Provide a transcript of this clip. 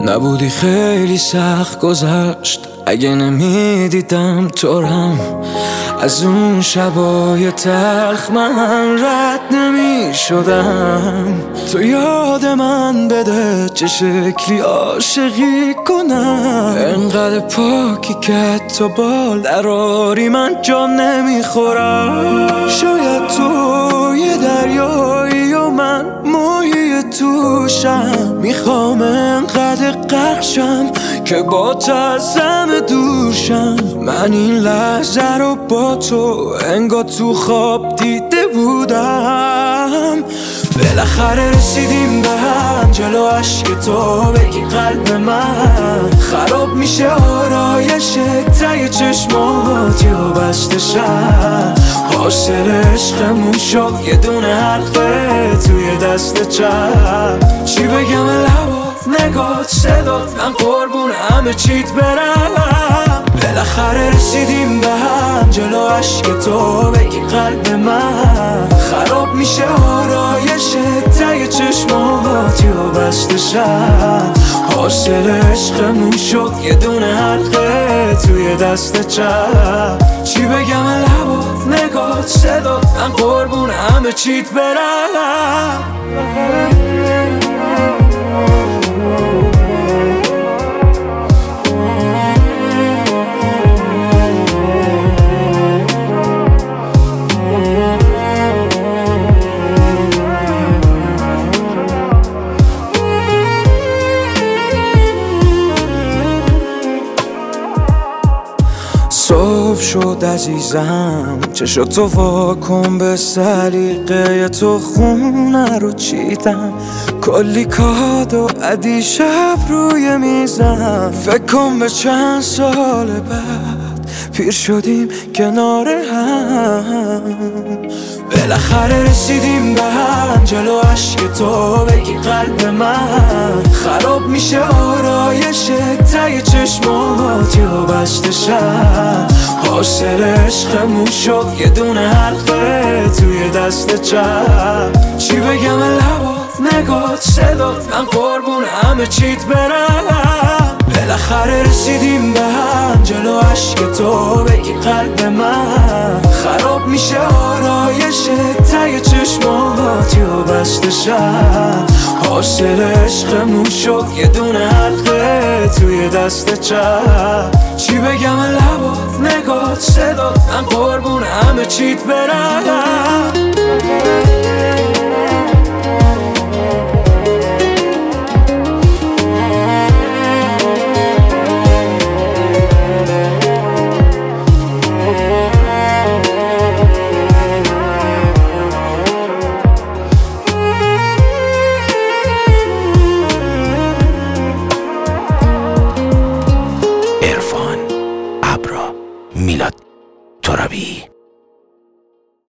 نبودی خیلی سخت گذشت اگه نمیدیدم تورم. از اون شبای تلخ من رد نمی شدم. تو یاد من بده چه شکلی عاشقی کنم. انقدر پاکی که تو بال دراری من جا نمیخورم. شاید تو یه دریایی و من ماهی توشم. میخوام انقدر غرقشم که با ترسم دوشم. من این لحظه رو با تو انگار تو خواب دیده بودم. بالاخره رسیدیم به هم، جلو عشق تو بگی قلب من خراب میشه آرایش ته چشمات یا بسته شم. حاصل عشقمون شد یه دونه حلقه توی دست چپ. چی بگم لبات نگات صدات من قربون همه چیت برم. بالاخره رسیدیم به هم، جلو عشق تو بگی قلب من خراب میشه آرایش ته چشمات یا بسته شم. حاصل عشقمون شد یه دونه حلقه توی دست چپ. چی بگم لبات نگات صدات من قربون همه چیت برم. صبح شد عزیزم، چشاتو واکن به سلیقه تو خونه رو چیدم. کلی کادو ادی شب روی میزم. فکر کن به چند سال بعد پیر شدیم کنار هم. بالاخره رسیدیم به هم، جلو عشق تو بگی قلب من خراب میشه آرایش ته چشمات یا بسته شم. حاصل عشقمون شد یه دونه حلقه توی دست چپ. چی بگم لبات نگات صدات من قربون همه چیت برم. بالاخره رسیدیم به هم، جلو عشق تو بگی قلب من خراب میشه آرایش ته چشمات یا بسته شم. حاصل عشقمون شد یه دونه حلقه توی دست چپ. چی بگم لبات نگات صدات من قربون همه چیت برم.